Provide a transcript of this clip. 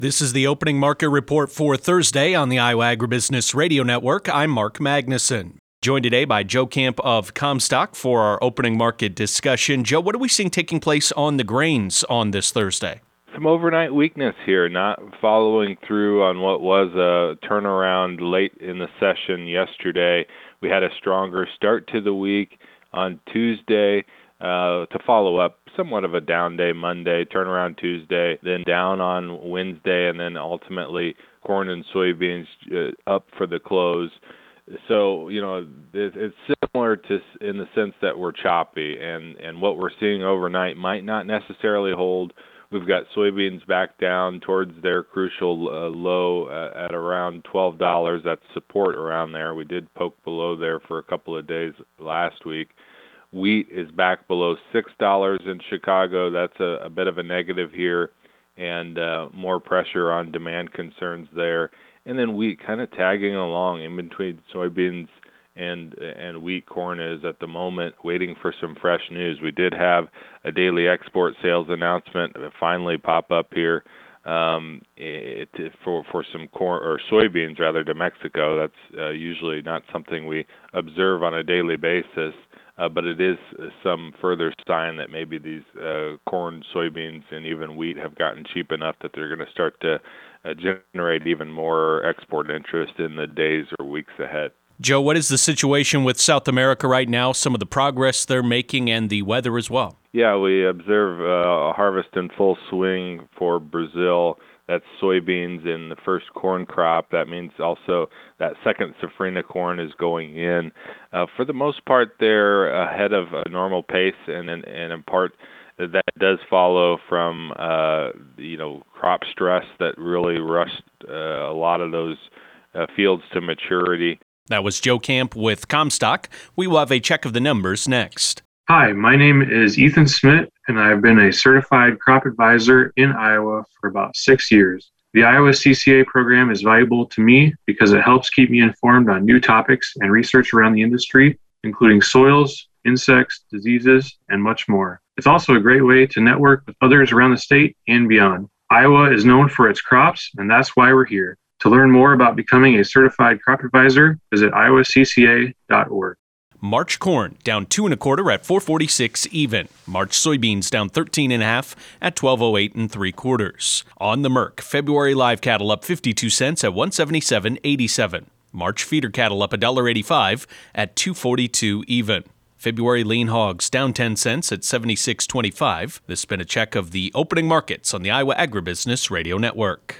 This is the opening market report for Thursday on the Iowa Agribusiness Radio Network. I'm Mark Magnuson. Joined today by Joe Camp of Comstock for our opening market discussion. Joe, what are we seeing taking place on the grains on this Thursday? Some overnight weakness here, not following through on what was a turnaround late in the session yesterday. We had a stronger start to the week on Tuesday to follow up somewhat of a down day Monday, turnaround Tuesday, then down on Wednesday, and then ultimately corn and soybeans up for the close. So, it's similar to in the sense that we're choppy, and what we're seeing overnight might not necessarily hold. We've got soybeans back down towards their crucial low at around $12. That's support around there. We did poke below there for a couple of days last week. Wheat is back below $6 in Chicago. That's a bit of a negative here, and more pressure on demand concerns there. And then wheat kind of tagging along in between soybeans and wheat. Corn is at the moment waiting for some fresh news. We did have a daily export sales announcement finally pop up here for some corn or soybeans rather to Mexico. That's usually not something we observe on a daily basis. But it is some further sign that maybe these corn, soybeans, and even wheat have gotten cheap enough that they're going to start to generate even more export interest in the days or weeks ahead. Joe, what is the situation with South America right now, some of the progress they're making, and the weather as well? Yeah, we observe a harvest in full swing for Brazil. That's soybeans in the first corn crop. That means also that second safrinha corn is going in. For the most part, they're ahead of a normal pace, and in part that does follow from crop stress that really rushed a lot of those fields to maturity. That was Joe Camp with Comstock. We will have a check of the numbers next. Hi, my name is Ethan Smith, and I've been a certified crop advisor in Iowa for about 6 years. The Iowa CCA program is valuable to me because it helps keep me informed on new topics and research around the industry, including soils, insects, diseases, and much more. It's also a great way to network with others around the state and beyond. Iowa is known for its crops, and that's why we're here. To learn more about becoming a certified crop advisor, visit iowacca.org. March corn down 2 1/4 at 4.46 even. March soybeans down 13 1/2 at 12.08 3/4. On the Merc, February live cattle up 52 cents at 177.87. March feeder cattle up $1.85 at 2.42 even. February lean hogs down 10 cents at 76.25. This has been a check of the opening markets on the Iowa Agribusiness Radio Network.